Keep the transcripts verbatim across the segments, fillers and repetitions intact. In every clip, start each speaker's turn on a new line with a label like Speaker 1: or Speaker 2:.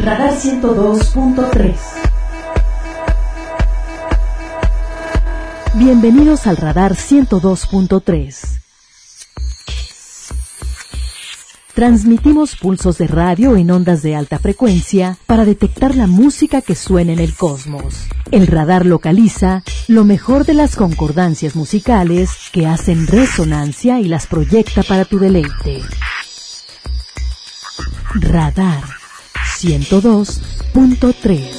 Speaker 1: Radar ciento dos punto tres. Bienvenidos al Radar ciento dos punto tres. Transmitimos pulsos de radio en ondas de alta frecuencia para detectar la música que suena en el cosmos. El radar localiza lo mejor de las concordancias musicales que hacen resonancia y las proyecta para tu deleite. Radar ciento dos punto tres.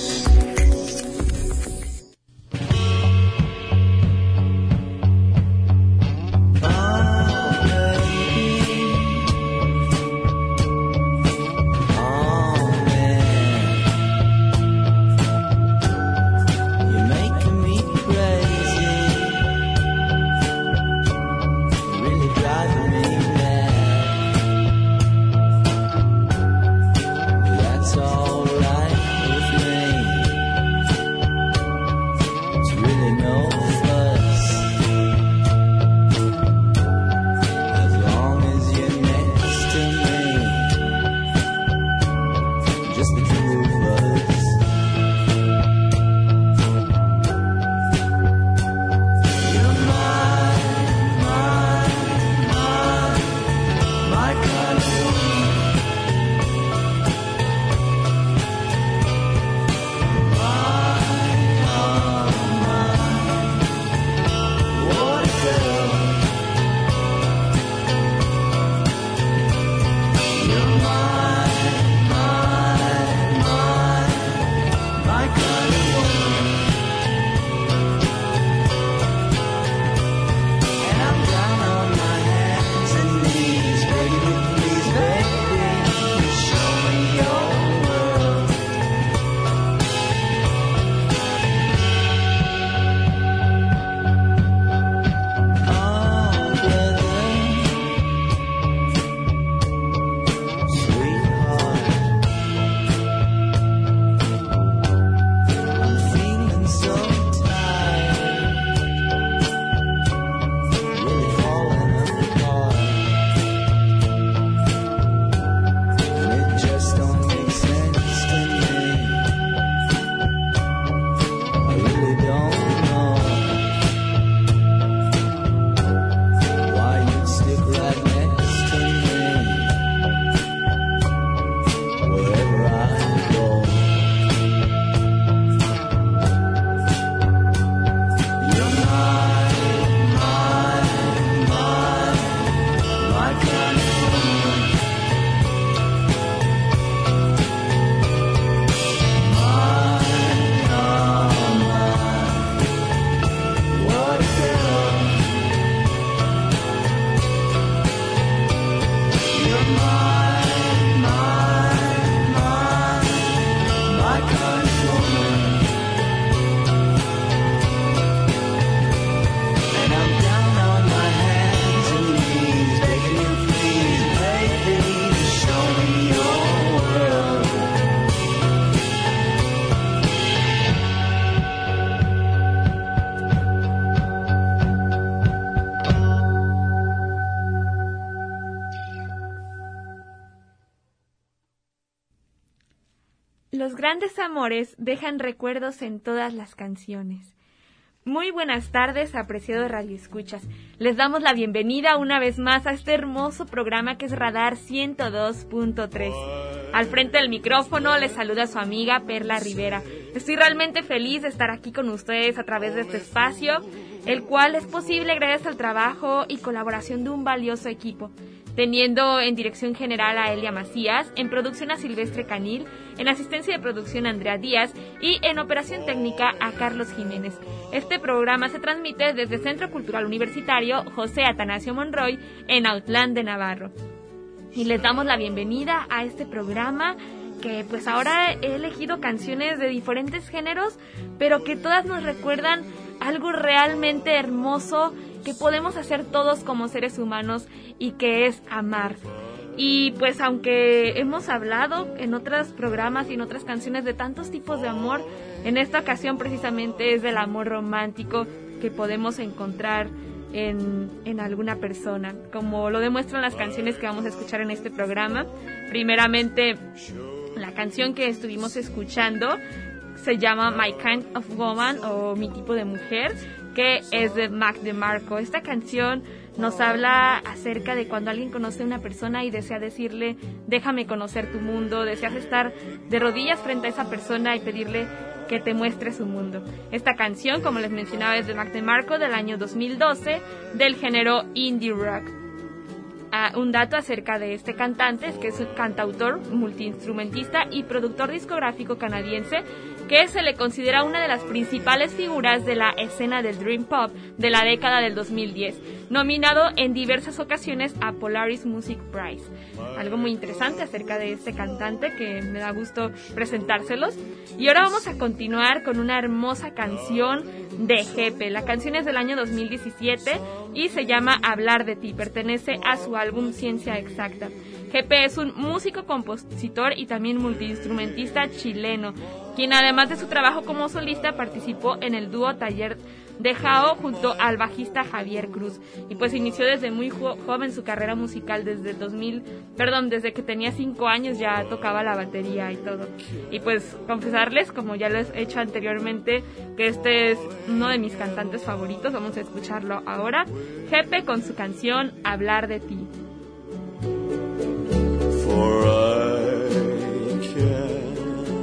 Speaker 2: Los grandes amores dejan recuerdos en todas las canciones. Muy buenas tardes, apreciados radioescuchas. Les damos la bienvenida una vez más a este hermoso programa que es Radar ciento dos punto tres. Al frente del micrófono les saluda su amiga Perla Rivera. Estoy realmente feliz de estar aquí con ustedes a través de este espacio, el cual es posible gracias al trabajo y colaboración de un valioso equipo, teniendo en dirección general a Elia Macías, en producción a Silvestre Canil, en asistencia de producción a Andrea Díaz y en operación técnica a Carlos Jiménez. Este programa se transmite desde Centro Cultural Universitario José Atanasio Monroy en Autlán de Navarro. Y les damos la bienvenida a este programa que pues ahora he elegido canciones de diferentes géneros, pero que todas nos recuerdan algo realmente hermoso que podemos hacer todos como seres humanos y que es amar. Y pues aunque hemos hablado en otros programas y en otras canciones de tantos tipos de amor, en esta ocasión precisamente es del amor romántico que podemos encontrar en, en alguna persona, como lo demuestran las canciones que vamos a escuchar en este programa. Primeramente La canción que estuvimos escuchando se llama My Kind of Woman, o Mi Tipo de Mujer, que es de Mac DeMarco. Esta canción nos habla acerca de cuando alguien conoce a una persona y desea decirle, déjame conocer tu mundo, deseas estar de rodillas frente a esa persona y pedirle que te muestre su mundo. Esta canción, como les mencionaba, es de Mac DeMarco, del año dos mil doce, del género indie rock. Uh, un dato acerca de este cantante es que es un cantautor, multiinstrumentista y productor discográfico canadiense que se le considera una de las principales figuras de la escena del Dream Pop de la década del dos mil diez, nominado en diversas ocasiones a Polaris Music Prize. Algo muy interesante acerca de este cantante que me da gusto presentárselos. Y ahora vamos a continuar con una hermosa canción de Jepe. La canción es del año dos mil diecisiete y se llama Hablar de ti, pertenece a su álbum Ciencia Exacta. Jepe es un músico, compositor y también multiinstrumentista chileno, quien además de su trabajo como solista participó en el dúo Taller de Jao junto al bajista Javier Cruz, y pues inició desde muy jo- joven su carrera musical. Desde el dos mil, perdón, desde que tenía cinco años ya tocaba la batería y todo. Y pues confesarles, como ya les he hecho anteriormente, que este es uno de mis cantantes favoritos. Vamos a escucharlo ahora, Jepe con su canción Hablar de ti.
Speaker 3: For I can't help.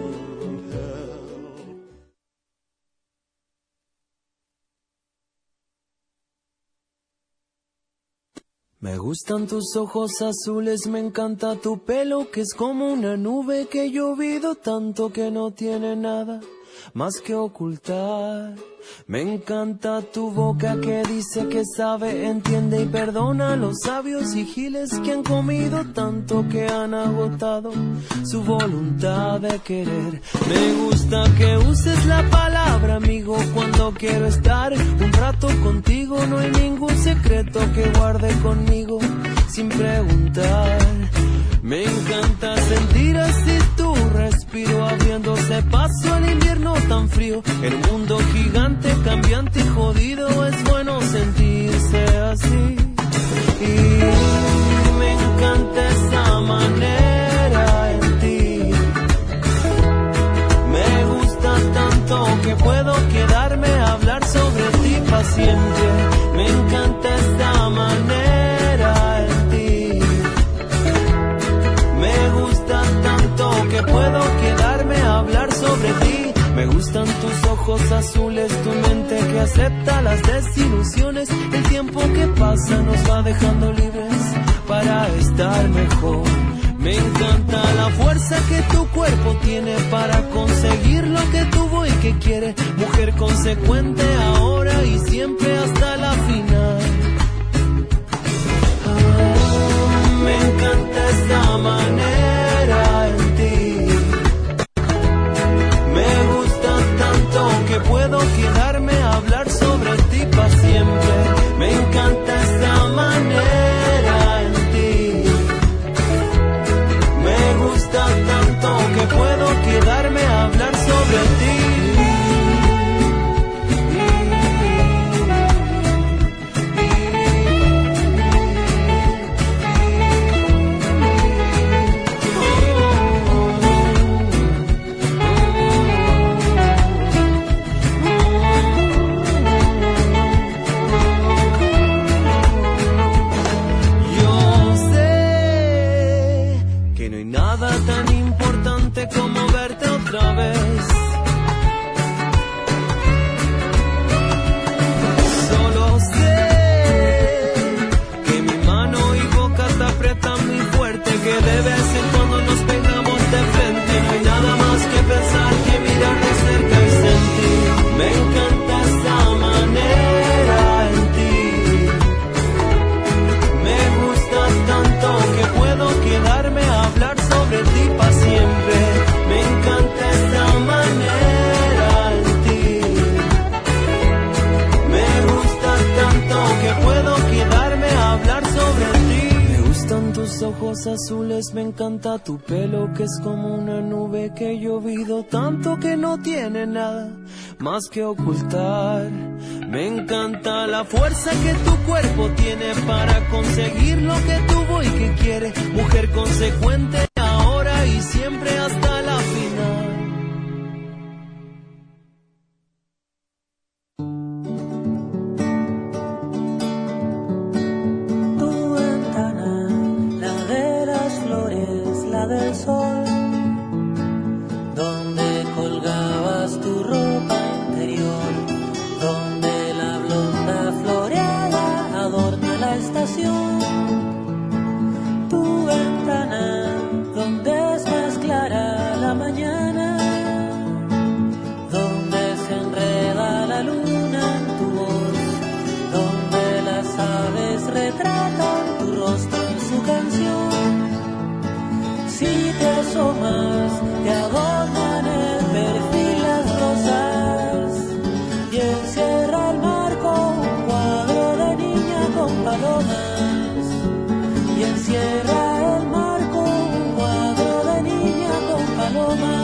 Speaker 3: Me gustan tus ojos azules, me encanta tu pelo, que es como una nube que he llovido tanto que no tiene nada más que ocultar. Me encanta tu boca que dice que sabe, entiende y perdona a los sabios y giles que han comido tanto que han agotado su voluntad de querer. Me gusta que uses la palabra amigo cuando quiero estar un rato contigo. No hay ningún secreto que guarde conmigo sin preguntar. Me encanta sentir así tu respiro, abriéndose paso al invierno tan frío. El mundo gigante, cambiante y jodido, es bueno sentirse así. Y me encanta esa manera en ti. Me gusta tanto que puedo quedarme a hablar sobre ti para siempre. Me encanta esa manera en ti. Me gusta tanto que puedo quedarme a hablar sobre ti. Me gustan tus ojos azules, tu mente que acepta las desilusiones. El tiempo que pasa nos va dejando libres para estar mejor. Me encanta la fuerza que tu cuerpo tiene para conseguir lo que tuvo y que quiere. Mujer consecuente ahora y siempre hasta la final. Ah, me encanta esa manera en ti. Me gusta tanto que puedo quedarme a hablar sobre ti para siempre. Me encanta esa manera en ti. Me gusta tanto que puedo quedarme a hablar sobre ti. Tan importante como verte otra vez. Solo sé que mi mano y boca te aprietan muy fuerte, que de vez en cuando nos pegamos de frente. No hay nada más que pensar que mirar de cerca y sentir. Me encanta esa manera en ti. Me gusta tanto que puedo quedarme a hablar sobre ti para siempre. Me encanta esa manera en ti. Me gusta tanto que puedo quedarme a hablar sobre ti. Me gustan tus ojos azules, me encanta tu pelo que es como una nube que he llovido tanto que no tiene nada más que ocultar. Me encanta la fuerza que tu cuerpo tiene para conseguir lo que tuvo y que quiere. Mujer consecuente ahora y siempre hasta flores, la del sol, donde colgabas tu ropa interior, donde la blonda floreada adorna la estación, tu ventana, donde es más clara la mañana, donde se enreda la luna en tu voz, donde las aves retratan tu rostro en su canción. Si te asomas, te adornan el perfil las rosas y encierra el marco un cuadro de niña con palomas y encierra el marco un cuadro de niña con palomas.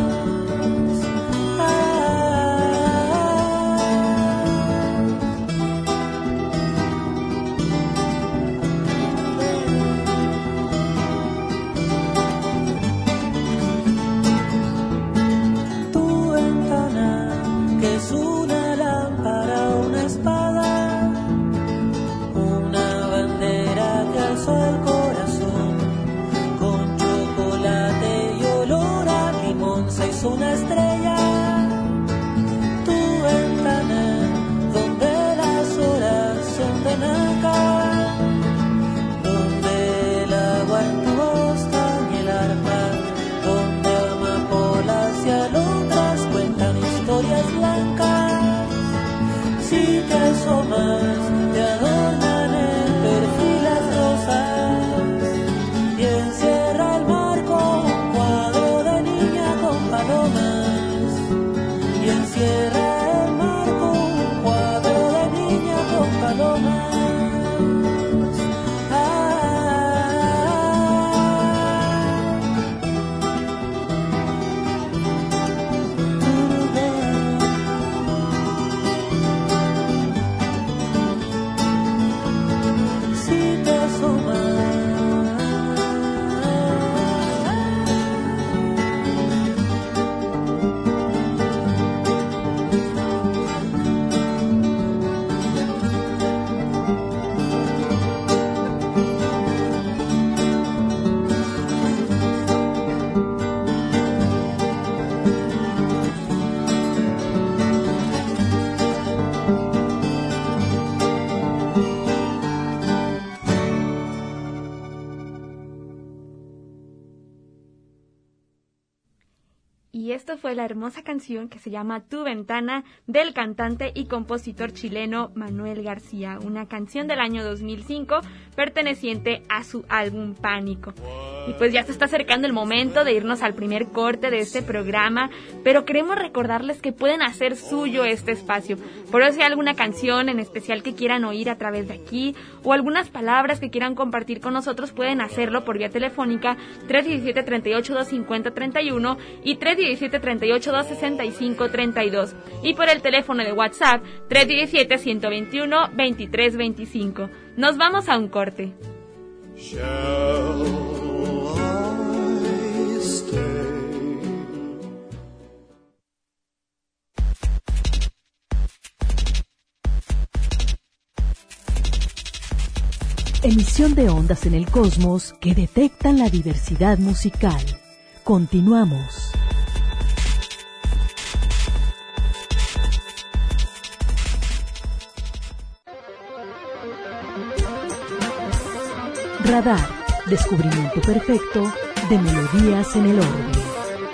Speaker 3: Una estrella, tu ventana, donde las horas son de nácar, donde el agua en tu bosta y el arpa, donde amapolas y alondras cuentan historias blancas. Si te asomas, te adornan el perfil las rosas y encierra el marco un cuadro de niña con palomas y encierra el marco un cuadro de niña con palomas. Si te asomas,
Speaker 2: y esto fue la hermosa canción que se llama Tu Ventana del cantante y compositor chileno Manuel García, una canción del año dos mil cinco perteneciente a su álbum Pánico. Y pues ya se está acercando el momento de irnos al primer corte de este programa, pero queremos recordarles que pueden hacer suyo este espacio. Por eso si hay alguna canción en especial que quieran oír a través de aquí o algunas palabras que quieran compartir con nosotros, pueden hacerlo por vía telefónica tres uno siete, tres ocho dos, cinco cero tres uno y tres uno siete, tres ocho dos, seis cinco tres dos y por el teléfono de WhatsApp tres uno siete, uno dos uno, dos tres dos cinco. Nos vamos a un corte.
Speaker 4: Shall I stay?
Speaker 1: Emisión de ondas en el cosmos que detectan la diversidad musical. Continuamos. Radar, descubrimiento perfecto de melodías en el orbe.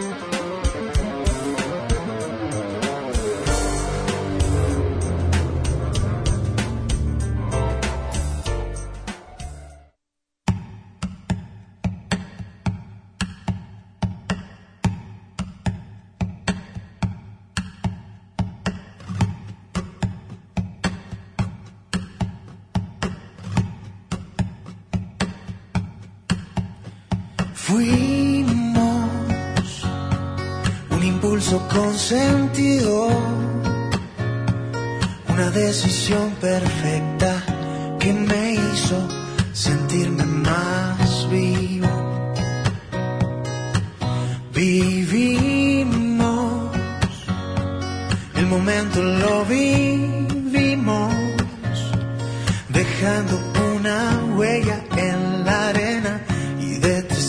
Speaker 5: Fuimos un impulso con sentido, una decisión perfecta que me hizo sentirme más vivo. Vivimos, el momento lo vivimos, dejando una huella en la arena y de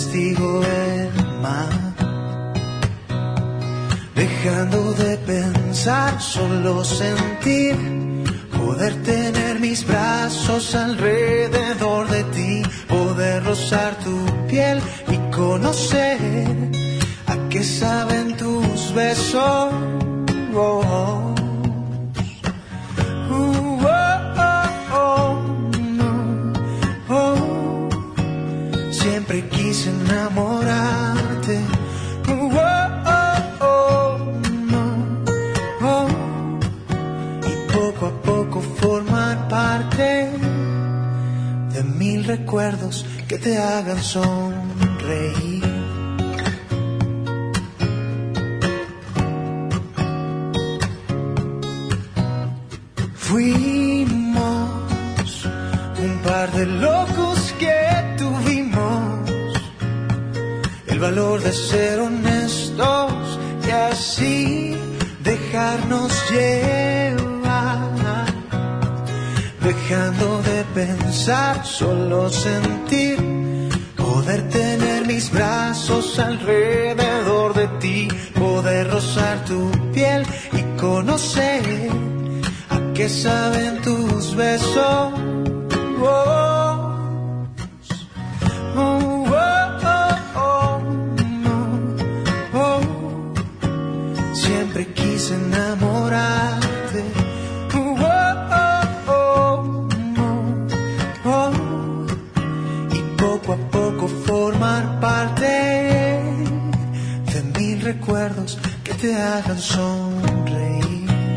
Speaker 5: dejando de pensar, solo sentir, poder tener mis brazos alrededor de ti, poder rozar tu piel y conocer a qué saben tus besos. Oh, oh. Uh, oh, oh, oh, no. Oh. Siempre quise enamorarte. Uh, oh, oh, oh, no. Oh. Y poco a poco formar parte de mil recuerdos que te hagan sonreír. Fuimos un par de locos que tuvimos el valor de ser honestos y así dejarnos llevar, dejando de pensar, solo sentir, poder tener mis brazos alrededor de ti, poder rozar tu piel y conocer ¿qué saben tus besos? Oh, oh, oh, oh, oh, no, oh. Siempre quise enamorarte. Oh, oh, oh, no, oh. Y poco a poco formar parte de mil recuerdos que te hagan sonreír.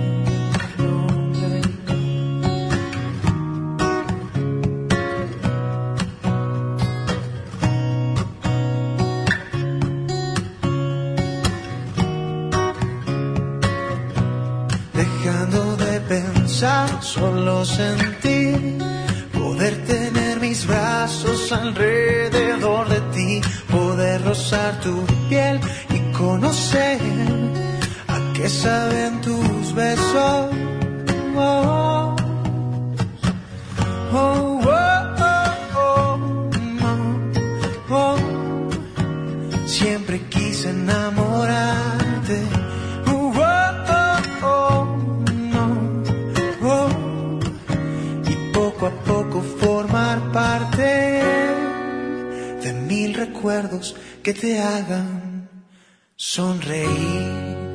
Speaker 5: Solo sentir, poder tener mis brazos alrededor de ti, poder rozar tu piel y conocer a qué saben tus besos. Oh, oh, oh, oh, oh, no, oh. Siempre quise enamorarte. A poco formar parte de mil recuerdos que te hagan sonreír.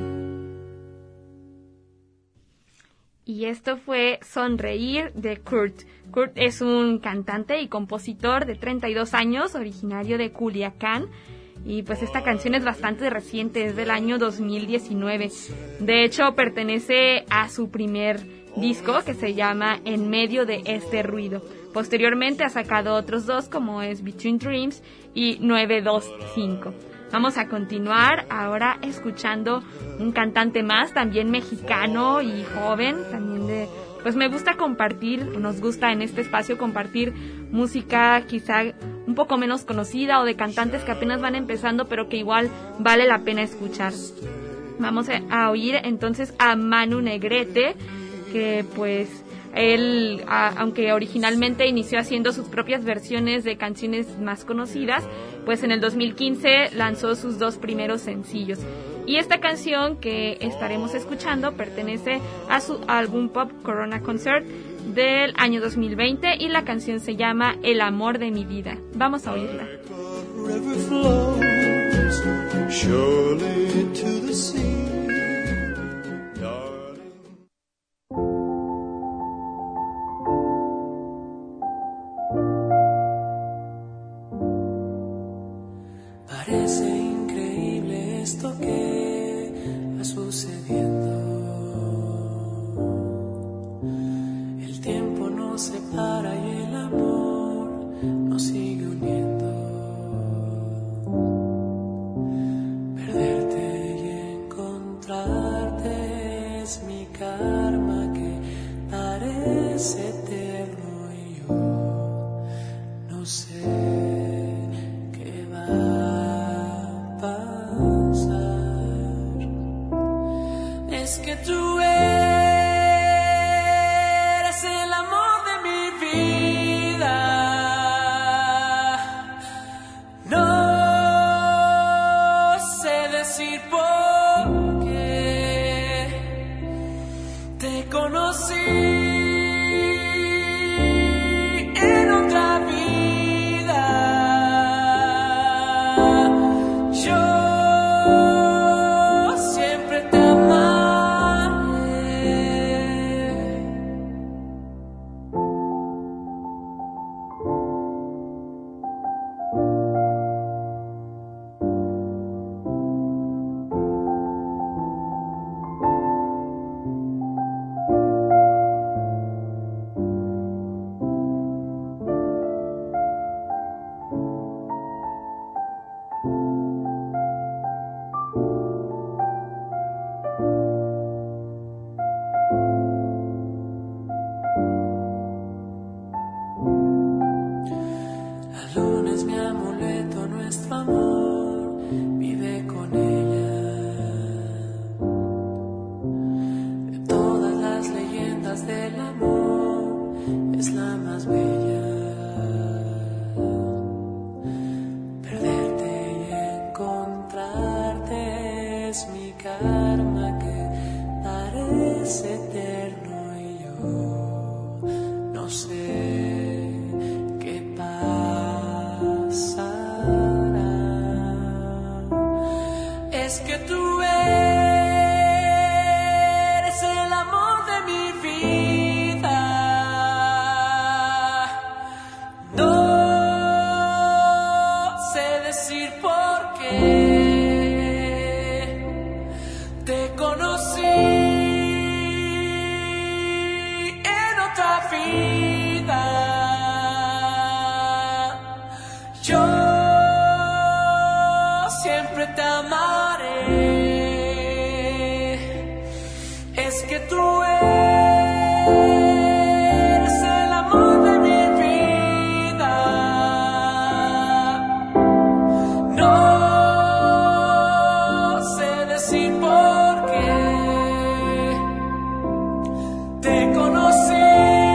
Speaker 2: Y esto fue Sonreír de Kurt. Kurt es un cantante y compositor de treinta y dos años, originario de Culiacán. Y pues esta canción es bastante reciente, es del año dos mil diecinueve. De hecho, pertenece a su primer disco que se llama En medio de este ruido. Posteriormente ha sacado otros dos como es Between Dreams y nueve dos cinco. Vamos a continuar ahora escuchando un cantante más, también mexicano y joven, también de, pues me gusta compartir, nos gusta en este espacio compartir música quizá un poco menos conocida o de cantantes que apenas van empezando pero que igual vale la pena escuchar. Vamos a oír entonces a Manu Negrete, que pues él, a, aunque originalmente inició haciendo sus propias versiones de canciones más conocidas, pues en el dos mil quince lanzó sus dos primeros sencillos. Y esta canción que estaremos escuchando pertenece a su álbum Pop Corona Concert del año dos mil veinte y la canción se llama El amor de mi vida. Vamos a oírla.
Speaker 6: Parece increíble esto que va sucediendo. El tiempo nos separa y el amor nos sigue uniendo. Perderte y encontrarte es mi karma que parece eterno y yo no sé qué va pasar. Es que tú eres el amor de mi vida. No sé decir por qué, karma que parece eterno y yo no sé qué pasará. Es que tú eres el amor de mi vida. No sé decir por qué. Te conocí en otra vida. Yo siempre te amaré. Es que tú eres el amor de mi vida. No sé decir por qué. Te conocí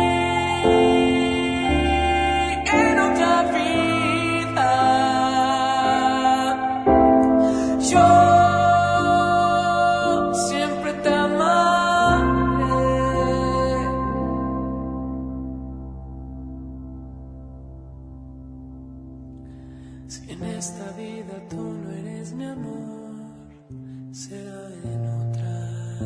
Speaker 6: en otra vida. Yo siempre te amaré. Si en esta vida tú no eres mi amor, será en otra.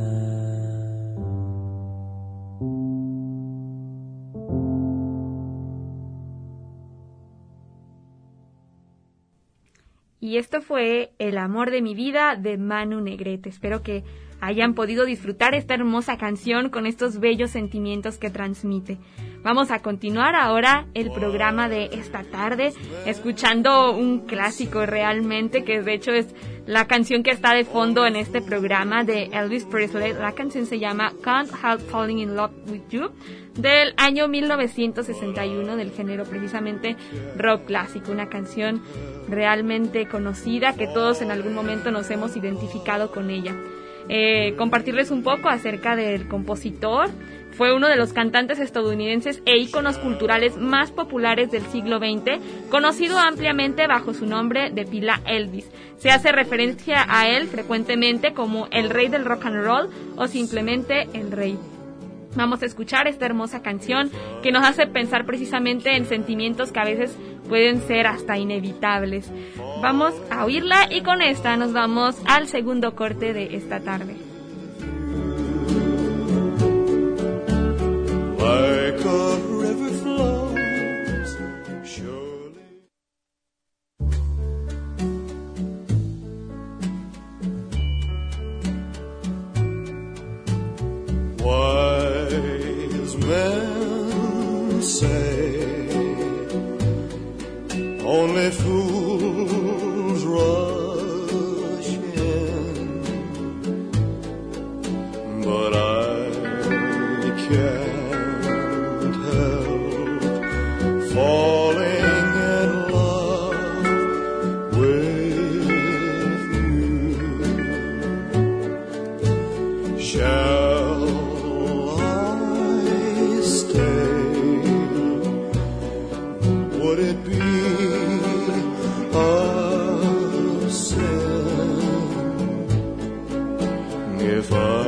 Speaker 2: Y esto fue El amor de mi vida de Manu Negrete. Espero que hayan podido disfrutar esta hermosa canción con estos bellos sentimientos que transmite. Vamos a continuar ahora el programa de esta tarde escuchando un clásico realmente, que de hecho es la canción que está de fondo en este programa de Elvis Presley. La canción se llama Can't Help Falling in Love with You, del año mil novecientos sesenta y uno, del género precisamente rock clásico, una canción realmente conocida que todos en algún momento nos hemos identificado con ella. Eh, compartirles un poco acerca del compositor. Fue uno de los cantantes estadounidenses e íconos culturales más populares del siglo veinte, conocido ampliamente bajo su nombre de pila Elvis. Se hace referencia a él frecuentemente como el rey del rock and roll o simplemente el rey. Vamos a escuchar esta hermosa canción que nos hace pensar precisamente en sentimientos que a veces pueden ser hasta inevitables. Vamos a oírla y con esta nos vamos al segundo corte de esta tarde.
Speaker 3: Like a river flows, surely. Wise men say only fools rush in, but I can't falling in love with you. Shall I stay? Would it be a sin if I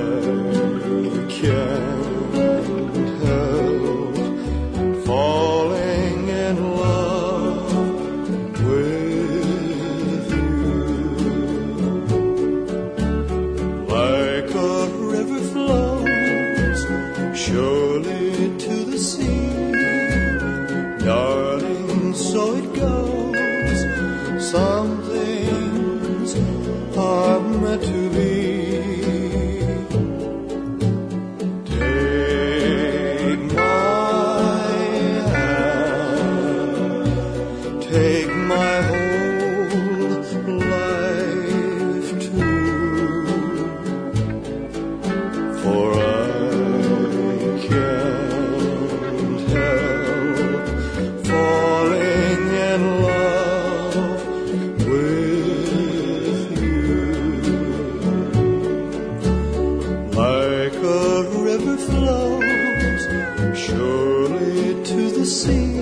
Speaker 3: can't help falling in love with you? Like a river flows surely to the sea, darling, so it goes. Some things are meant to be. Take my hand, take my whole life too, for I can't help falling in love with you. Like a river flows surely to the sea,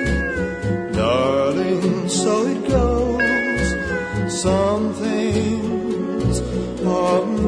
Speaker 3: darling, so it goes. Some things are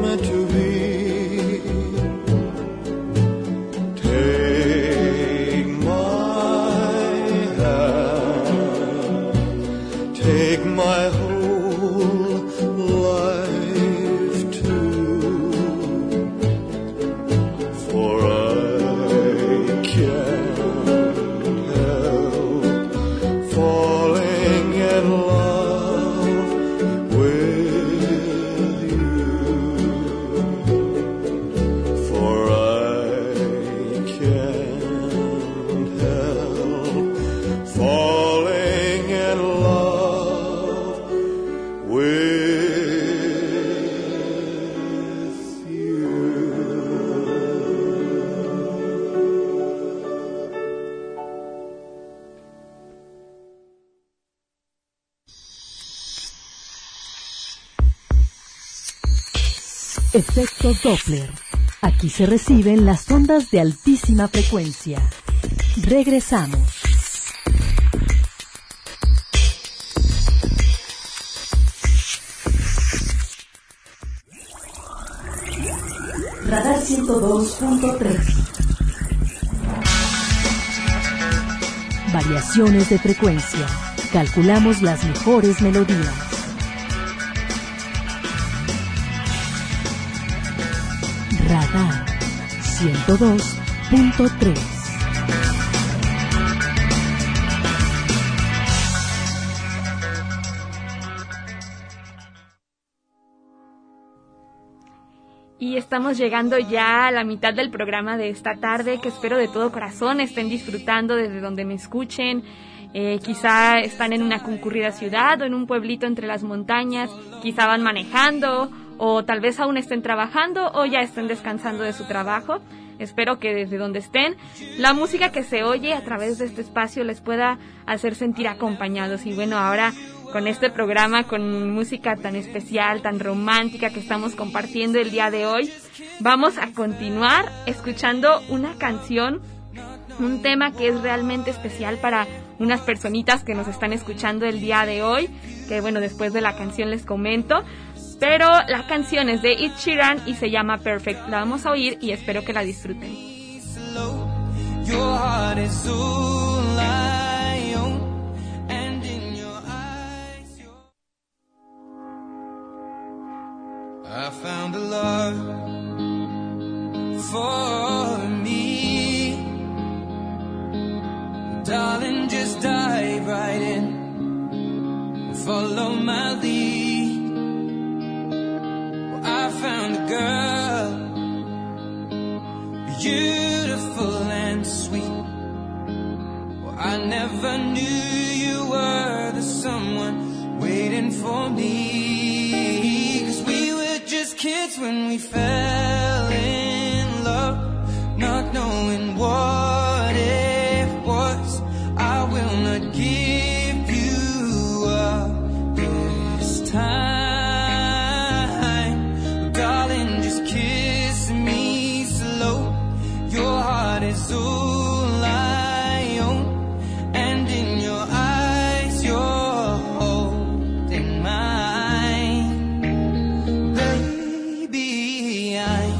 Speaker 1: Efecto Doppler. Aquí se reciben las ondas de altísima frecuencia. Regresamos. Radar ciento dos punto tres. Variaciones de frecuencia. Calculamos las mejores melodías. Radar ciento dos punto tres.
Speaker 2: Y estamos llegando ya a la mitad del programa de esta tarde, que espero de todo corazón estén disfrutando desde donde me escuchen. Eh, quizá están en una concurrida ciudad o en un pueblito entre las montañas, quizá van manejando o tal vez aún estén trabajando o ya estén descansando de su trabajo. Espero que desde donde estén, la música que se oye a través de este espacio les pueda hacer sentir acompañados. Y bueno, ahora con este programa, con música tan especial, tan romántica que estamos compartiendo el día de hoy, vamos a continuar escuchando una canción, un tema que es realmente especial para unas personitas que nos están escuchando el día de hoy, que bueno, después de la canción les comento. Pero la canción es de Ed Sheeran y se llama Perfect. La vamos a oír y espero que la disfruten.
Speaker 5: I found a love for me. Darling, just dive right in. Follow my lead. I found a girl, beautiful and sweet. Well, I never knew you were the someone waiting for me. 'Cause we were just kids when we fell in love, not knowing what it was. I will not give you up this time. Is all I own, and in your eyes you're holding mine. Baby, I'm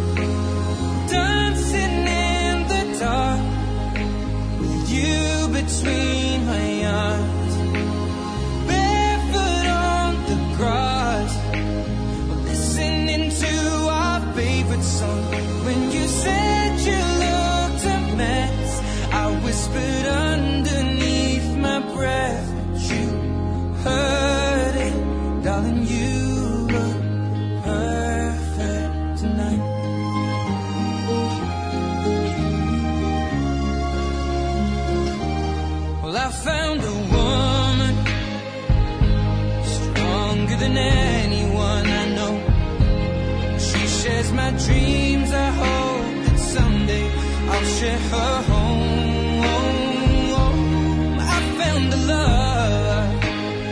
Speaker 5: dancing in the dark with you between my arms, barefoot on the grass, listening to our favorite song. When you said you I whispered underneath my breath, but you heard it, darling, you look perfect tonight. Well, I found a woman stronger than anyone I know. She shares my dreams, I hope that someday I'll share her home. I found a love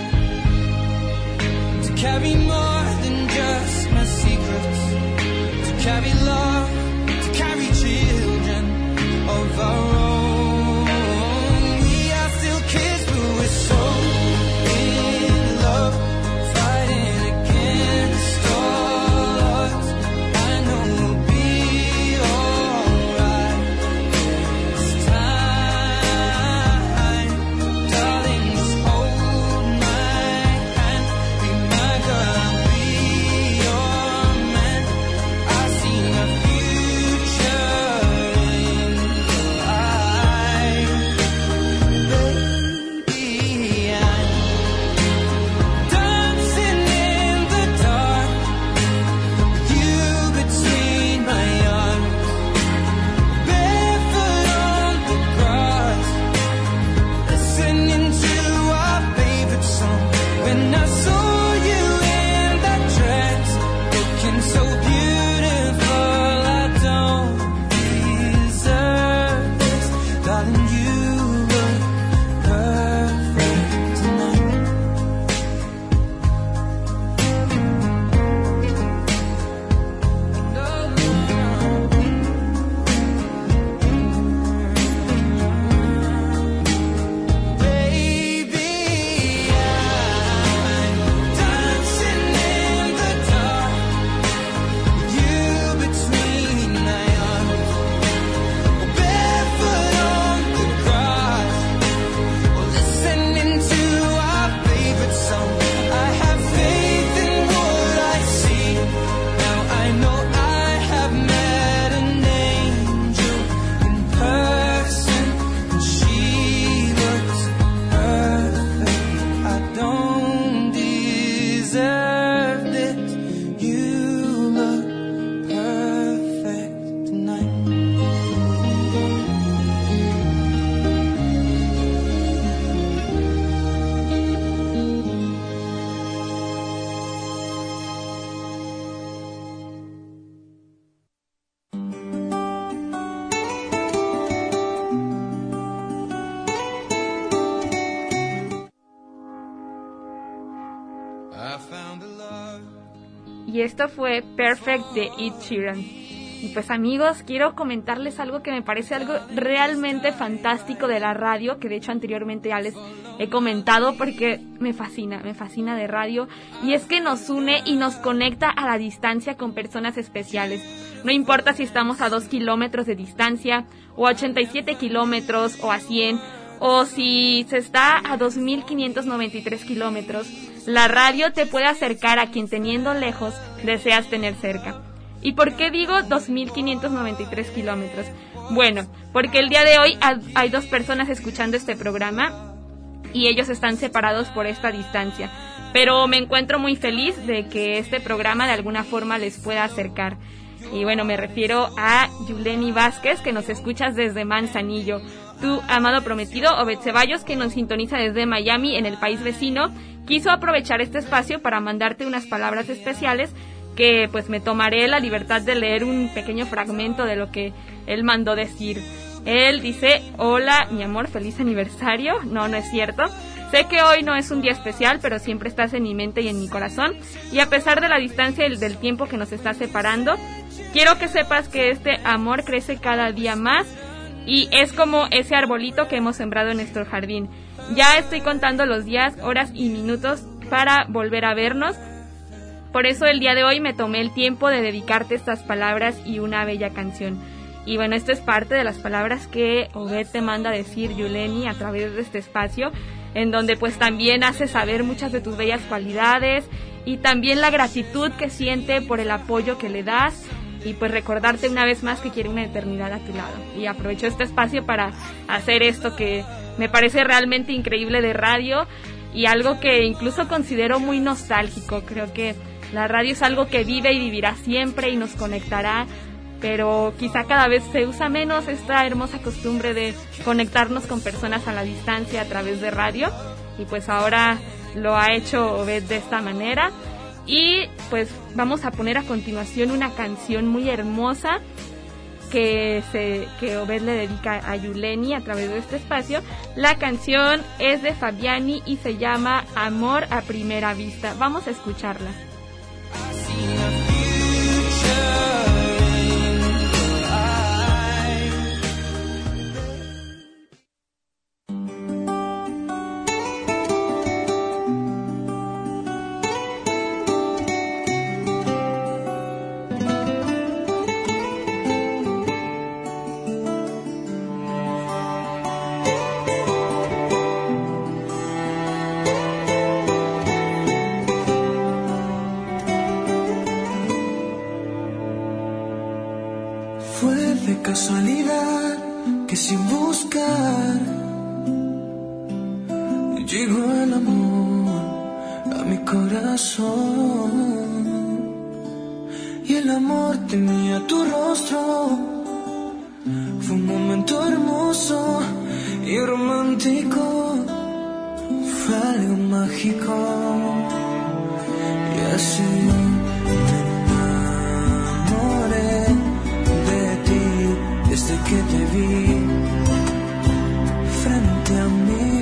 Speaker 5: to carry more than just my secrets, to carry love, to carry children of our own. We are still kids, but we're so in love, fighting against all odds. I know we'll be alright.
Speaker 2: Y esto fue Perfect de Ed Sheeran. Y pues amigos, quiero comentarles algo que me parece algo realmente fantástico de la radio, que de hecho anteriormente ya les he comentado porque me fascina, me fascina de radio, y es que nos une y nos conecta a la distancia con personas especiales. No importa si estamos a dos kilómetros de distancia, o a ochenta y siete kilómetros, o a cien, o si se está a dos mil quinientos noventa y tres kilómetros, la radio te puede acercar a quien teniendo lejos deseas tener cerca. ¿Y por qué digo dos mil quinientos noventa y tres kilómetros? Bueno, porque el día de hoy hay dos personas escuchando este programa y ellos están separados por esta distancia. Pero me encuentro muy feliz de que este programa de alguna forma les pueda acercar. Y bueno, me refiero a Yuleni Vázquez, que nos escuchas desde Manzanillo. Tu amado prometido, Obed Ceballos, que nos sintoniza desde Miami, en el país vecino, quiso aprovechar este espacio para mandarte unas palabras especiales que pues me tomaré la libertad de leer un pequeño fragmento de lo que él mandó decir. Él dice: hola, mi amor, feliz aniversario. No, no es cierto. Sé que hoy no es un día especial, pero siempre estás en mi mente y en mi corazón. Y a pesar de la distancia y del tiempo que nos está separando, quiero que sepas que este amor crece cada día más y es como ese arbolito que hemos sembrado en nuestro jardín. Ya estoy contando los días, horas y minutos para volver a vernos. Por eso el día de hoy me tomé el tiempo de dedicarte estas palabras y una bella canción. Y bueno, esto es parte de las palabras que Obed te manda decir, Yuleni, a través de este espacio, en donde pues también hace saber muchas de tus bellas cualidades y también la gratitud que siente por el apoyo que le das y pues recordarte una vez más que quiere una eternidad a tu lado. Y aprovecho este espacio para hacer esto que me parece realmente increíble de radio y algo que incluso considero muy nostálgico. Creo que la radio es algo que vive y vivirá siempre y nos conectará, pero quizá cada vez se usa menos esta hermosa costumbre de conectarnos con personas a la distancia a través de radio, y pues ahora lo ha hecho Obed de esta manera. Y pues vamos a poner a continuación una canción muy hermosa que, se, que Obed le dedica a Yuleni a través de este espacio. La canción es de Fabiani y se llama Amor a Primera Vista. Vamos a escucharla.
Speaker 6: Casualidad que sin buscar llegó el amor a mi corazón, y el amor tenía tu rostro. Fue un momento hermoso y romántico, fue algo mágico, y así desde que te vi frente a mí,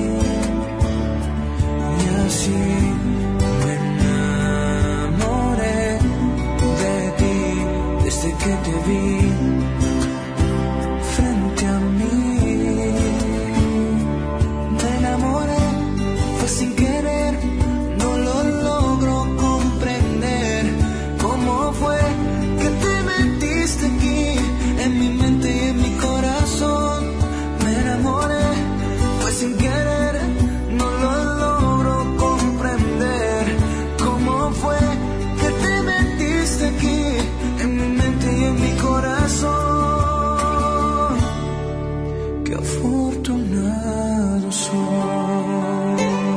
Speaker 6: y así me enamoré de ti. Desde que te vi frente a mí, me enamoré, fue sin querer, no lo logro comprender. ¿Cómo fue que te metiste aquí en mi mente y en mi corazón? Me enamoré, fue sin querer, no lo logro comprender. ¿Cómo fue que te metiste aquí en mi mente y en mi corazón? Qué afortunado soy.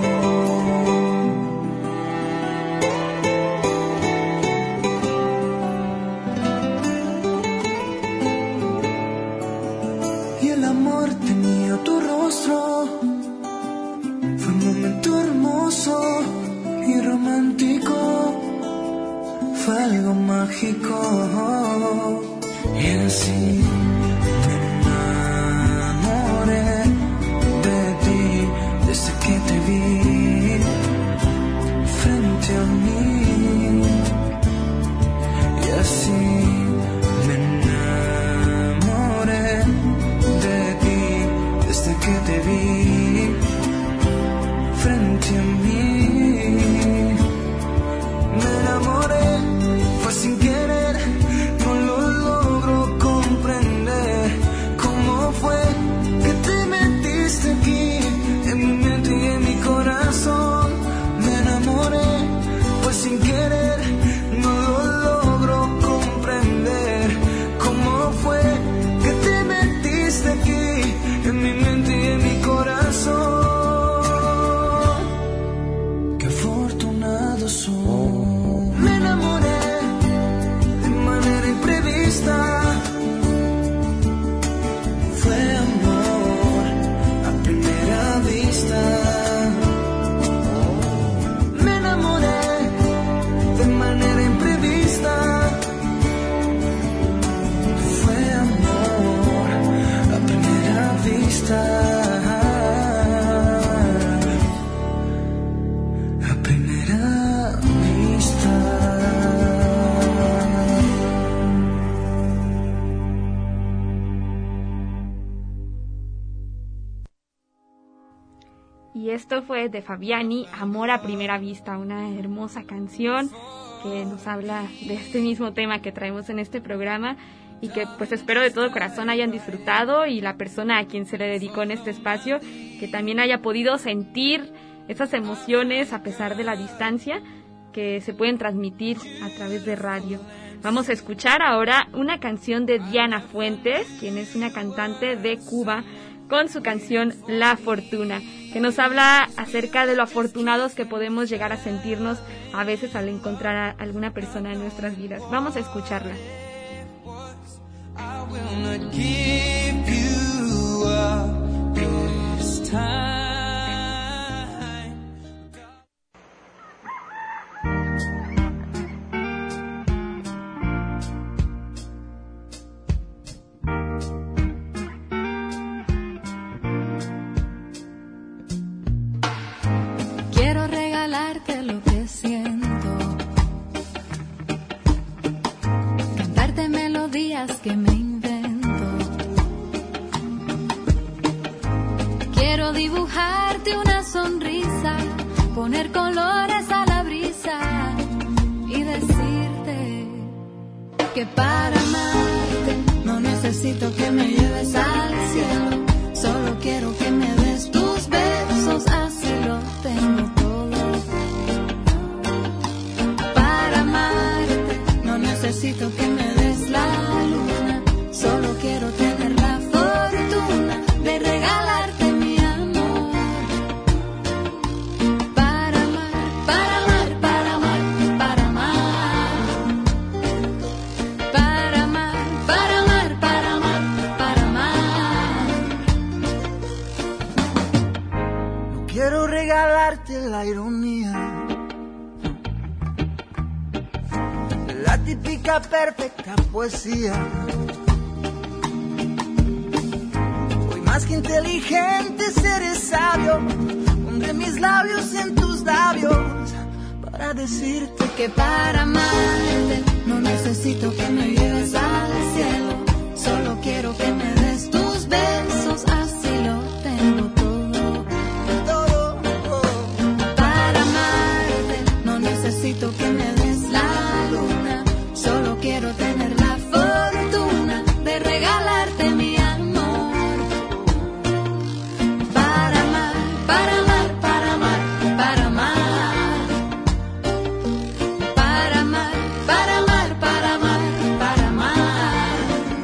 Speaker 6: Y el amor tenía tu rostro, fue un momento hermoso y romántico, fue algo mágico, y así me enamoré de ti. Desde que te vi frente frente a mí. Y así me enamoré de ti desde que te vi frente a mí. Me enamoré, fue sin querer, no lo logro comprender. ¿Cómo fue que te metiste aquí, en mi mente y en mi corazón? Me enamoré, fue sin querer, no lo logro comprender. ¿Cómo fue que te metiste aquí, en mi mente y en mi corazón? Qué afortunado soy. Me enamoré de manera imprevista. Fue amor a primera vista. Me enamoré de manera imprevista. Fue amor a primera vista. A primera vista.
Speaker 2: Y esto fue de Fabiani, Amor a primera vista, una hermosa canción que nos habla de este mismo tema que traemos en este programa y que pues espero de todo corazón hayan disfrutado, y la persona a quien se le dedicó en este espacio que también haya podido sentir esas emociones a pesar de la distancia que se pueden transmitir a través de radio. Vamos a escuchar ahora una canción de Diana Fuentes, quien es una cantante de Cuba, con su canción La Fortuna, que nos habla acerca de lo afortunados que podemos llegar a sentirnos a veces al encontrar a alguna persona en nuestras vidas. Vamos a escucharla.
Speaker 5: I will not give you up this time.
Speaker 7: Quiero regalarte lo que siento, cantarte melodías que me invento. Quiero dibujarte una sonrisa, poner colores a la brisa y decirte que para amarte no necesito que me lleves al cielo, solo quiero que me des tus besos, así lo tengo todo. Para amarte no necesito que me des la luna, solo quiero tener la fortuna de regalarte mi amor. Para amar, para amar, para amar, para amar. Para amar, para amar, para amar, para amar.
Speaker 6: No quiero regalarte la ironía, la típica perfecta poesía. Hoy más que inteligente seré sabio, pondré mis labios en tus labios para decirte
Speaker 7: Que para amarte no necesito que me lleves al cielo, solo quiero que me des tus besos, así lo tengo todo.
Speaker 6: todo.
Speaker 7: Para amarte no necesito que me des la luna, solo quiero tener la fortuna de regalarte mi amor. Para amar, para amar, para amar, para amar. Para amar, para amar, para amar, para amar.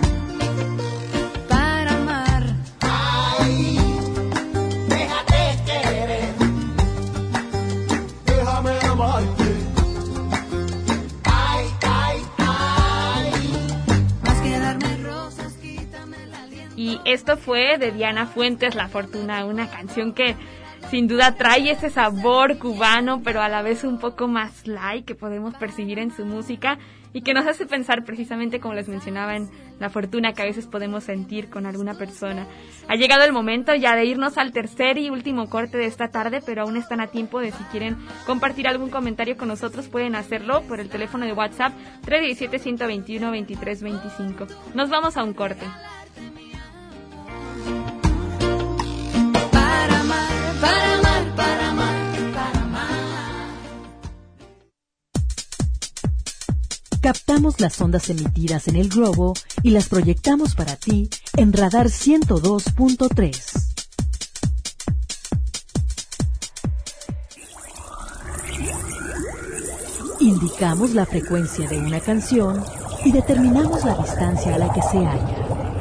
Speaker 7: Para amar.
Speaker 4: Ay, déjate querer, déjame amarte. Ay, ay, ay.
Speaker 7: Más que darme rosas, quítame el aliento.
Speaker 2: Y esto fue de Diana Fuentes, La Fortuna, una canción que sin duda trae ese sabor cubano, pero a la vez un poco más light que podemos percibir en su música y que nos hace pensar precisamente, como les mencionaba, en la fortuna que a veces podemos sentir con alguna persona. Ha llegado el momento ya de irnos al tercer y último corte de esta tarde, pero aún están a tiempo de, si quieren compartir algún comentario con nosotros, pueden hacerlo por el teléfono de WhatsApp tres uno siete, uno dos uno, dos tres dos cinco. Nos vamos a un corte.
Speaker 7: Para amar, para amar, para amar, para amar.
Speaker 1: Captamos las ondas emitidas en el globo y las proyectamos para ti en Radar ciento dos punto tres. Indicamos la frecuencia de una canción y determinamos la distancia a la que se halla.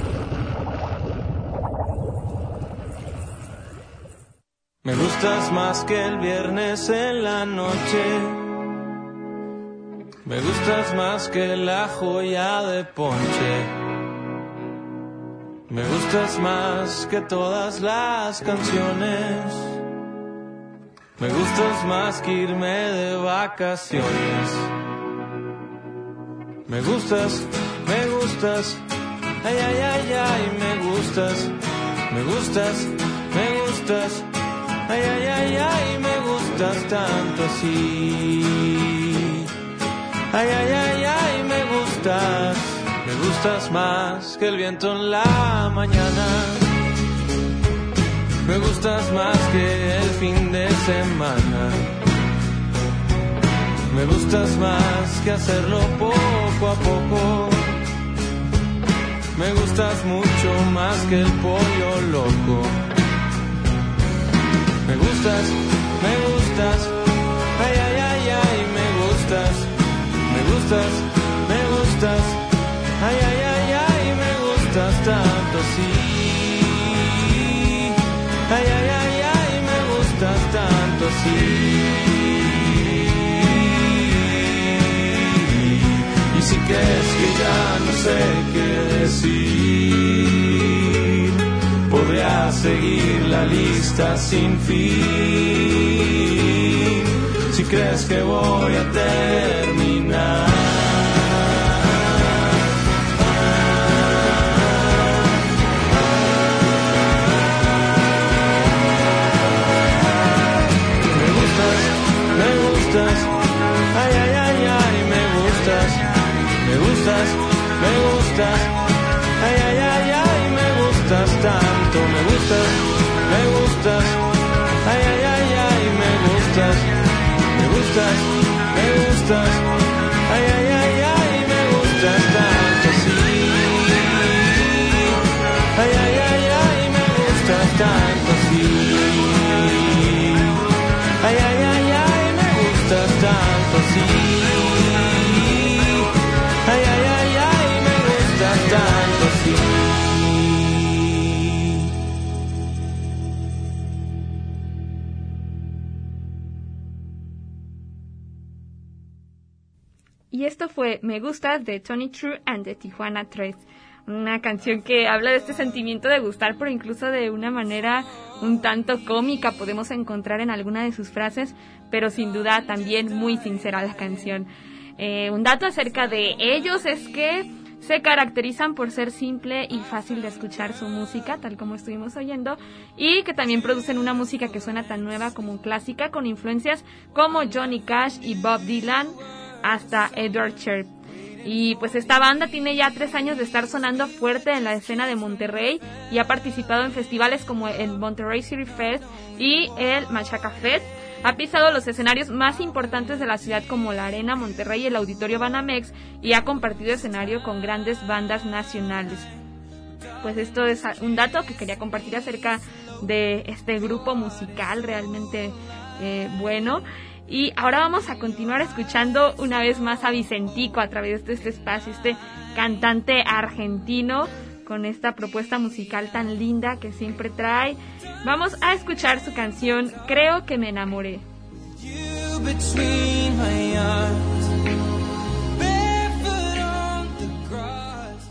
Speaker 3: Me gustas más que el viernes en la noche. Me gustas más que la joya de ponche. Me gustas más que todas las canciones. Me gustas más que irme de vacaciones. Me gustas, me gustas, ay, ay, ay, ay, me gustas, me gustas, me gustas, ay, ay, ay, ay, me gustas tanto así. Ay, ay, ay, ay, me gustas, me gustas más que el viento en la mañana. Me gustas más que el fin de semana. Me gustas más que hacerlo poco a poco. Me gustas mucho más que el pollo loco. Me gustas, me gustas, ay, ay, ay, ay, me gustas. Me gustas, me gustas, ay, ay, ay, ay, me gustas tanto así. Ay, ay, ay, ay, me gustas tanto así. Y si crees que ya no sé qué decir, podría seguir la lista sin fin. Si crees que voy a terminar, ay, ay, ay, ay, me gustas, me gustas, me gustas, ay, ay, ay, ay, me gustas tanto, me gustas, me gustas, ay, ay, ay, ay, me gustas, me gustas, me gustas, ay, ay, ay, ay, me gustas tanto, sí, ay, ay, ay, ay, me gustas tanto, sí, ay, ay, ay, ay, tanto sí, ay, ay, ay, ay, me gusta tanto sí.
Speaker 2: Y esto fue Me Gustas de Tony True and de Tijuana tres. Una canción que habla de este sentimiento de gustar, pero incluso de una manera un tanto cómica podemos encontrar en alguna de sus frases, pero sin duda también muy sincera la canción. Eh, un dato acerca de ellos es que se caracterizan por ser simple y fácil de escuchar su música, tal como estuvimos oyendo, y que también producen una música que suena tan nueva como clásica, con influencias como Johnny Cash y Bob Dylan, hasta Edward Sharpe. Y pues esta banda tiene ya tres años de estar sonando fuerte en la escena de Monterrey y ha participado en festivales como el Monterrey City Fest y el Machaca Fest. Ha pisado los escenarios más importantes de la ciudad como la Arena Monterrey y el Auditorio Banamex y ha compartido escenario con grandes bandas nacionales. Pues esto es un dato que quería compartir acerca de este grupo musical realmente eh, bueno. Y ahora vamos a continuar escuchando una vez más a Vicentico a través de este espacio, este cantante argentino con esta propuesta musical tan linda que siempre trae. Vamos a escuchar su canción Creo que me enamoré.
Speaker 5: You between my arms, barefoot on the grass.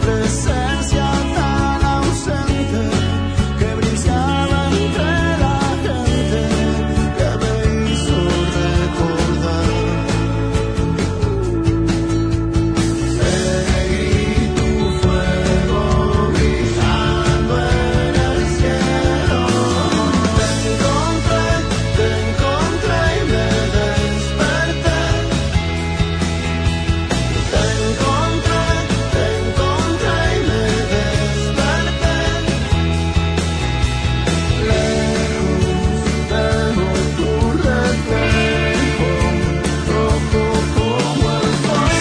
Speaker 3: presencia tan ausente que brillaba entre la gente que me hizo recordar. Seguí tu fuego brillando en el cielo. Te encontré, te encontré y me desperté. Te encontré, te encontré y me desperté. Lejos veo tu reflejo, rojo como el sol.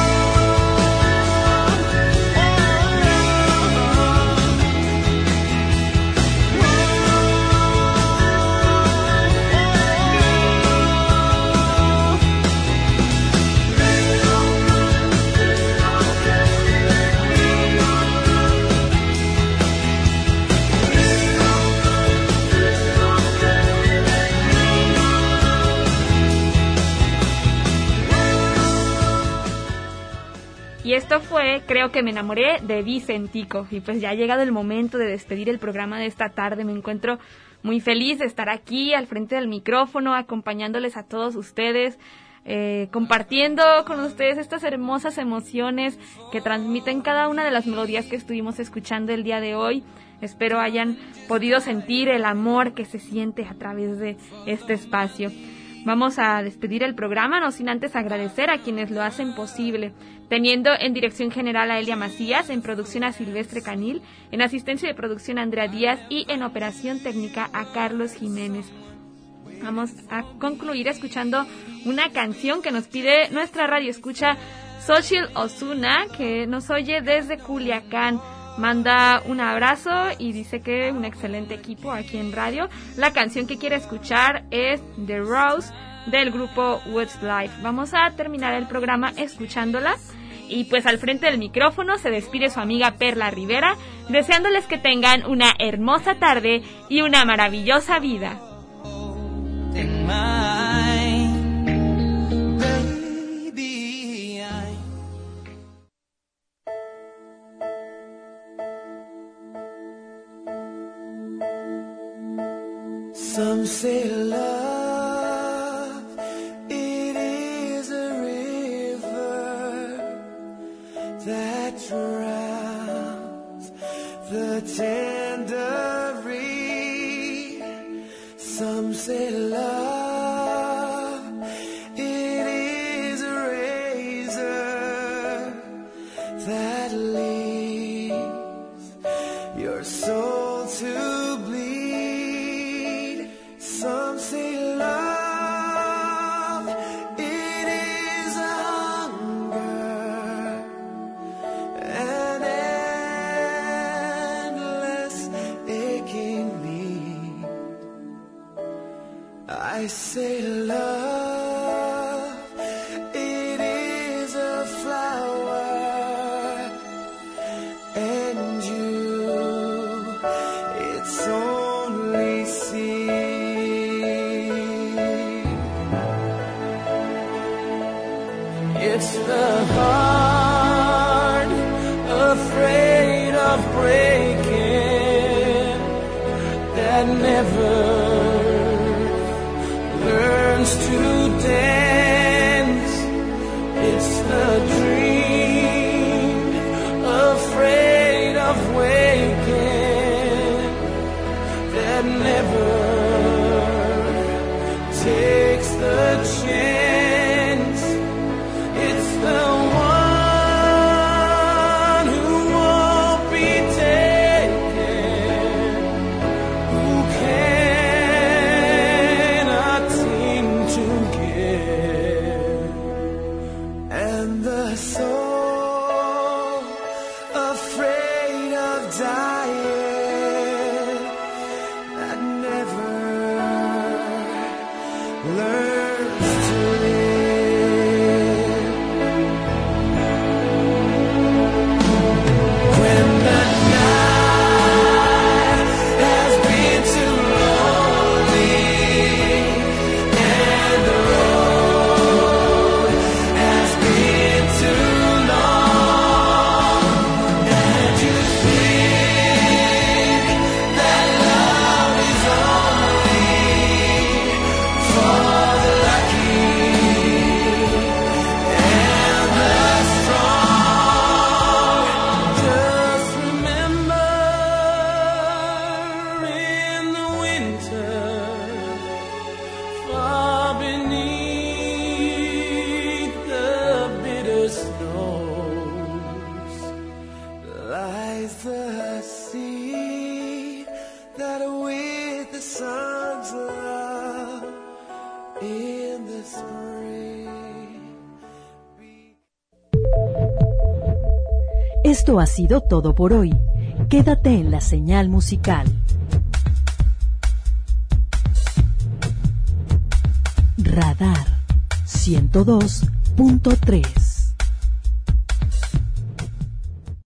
Speaker 2: Y esto fue Creo que me enamoré de Vicentico. Y pues ya ha llegado el momento de despedir el programa de esta tarde. Me encuentro muy feliz de estar aquí al frente del micrófono, acompañándoles a todos ustedes, eh, compartiendo con ustedes estas hermosas emociones que transmiten cada una de las melodías que estuvimos escuchando el día de hoy. Espero hayan podido sentir el amor que se siente a través de este espacio. Vamos a despedir el programa, no sin antes agradecer a quienes lo hacen posible, teniendo en dirección general a Elia Macías, en producción a Silvestre Canil, en asistencia de producción a Andrea Díaz y en operación técnica a Carlos Jiménez. Vamos a concluir escuchando una canción que nos pide nuestra radio escucha Xochitl Osuna, que nos oye desde Culiacán. Manda un abrazo y dice que un excelente equipo aquí en radio. La canción que quiere escuchar es The Rose del grupo Westlife. Vamos a terminar el programa escuchándola. Y pues al frente del micrófono se despide su amiga Perla Rivera, deseándoles que tengan una hermosa tarde y una maravillosa vida.
Speaker 3: Some say love, it is a river that drowns the tender reed. Some say love, it is a razor that leaves your soul to bleed. Some say love, it is a hunger, an endless aching need. I say love, it is a flower, and you, it's only seed. It's the heart afraid of breaking that never learns to dance. It's the dream afraid of waking that never takes the chance. It's the one who won't be taken, who cannot seem to give. And the soul afraid of dying that never learns to live. When the night has been too lonely and the road has been too knows lies the sea that with the sun's love in the spring.
Speaker 1: Esto ha sido todo por hoy. Quédate en la señal musical. Radar ciento dos punto tres.